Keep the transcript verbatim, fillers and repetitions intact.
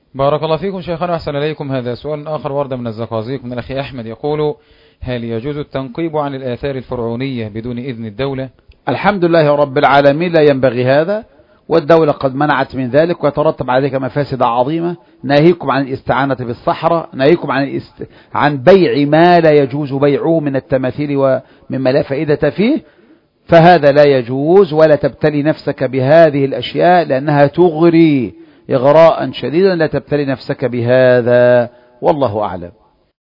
بارك الله فيكم شيخنا وأحسن إليكم. هذا سؤال آخر ورد من الزقازيق من الأخي أحمد يقول: هل يجوز التنقيب عن الآثار الفرعونية بدون إذن الدولة؟ الحمد لله رب العالمين، لا ينبغي هذا، والدولة قد منعت من ذلك، ويترتب على ذلك مفاسد عظيمة. ناهيكم عن الاستعانة بالصحراء، ناهيكم عن الاست... عن بيع ما لا يجوز بيعه من التماثيل ومما لا فائدة فيه، فهذا لا يجوز. ولا تبتلي نفسك بهذه الأشياء لأنها تغري إغراء شديدا، لا تبتلي نفسك بهذا، والله أعلم.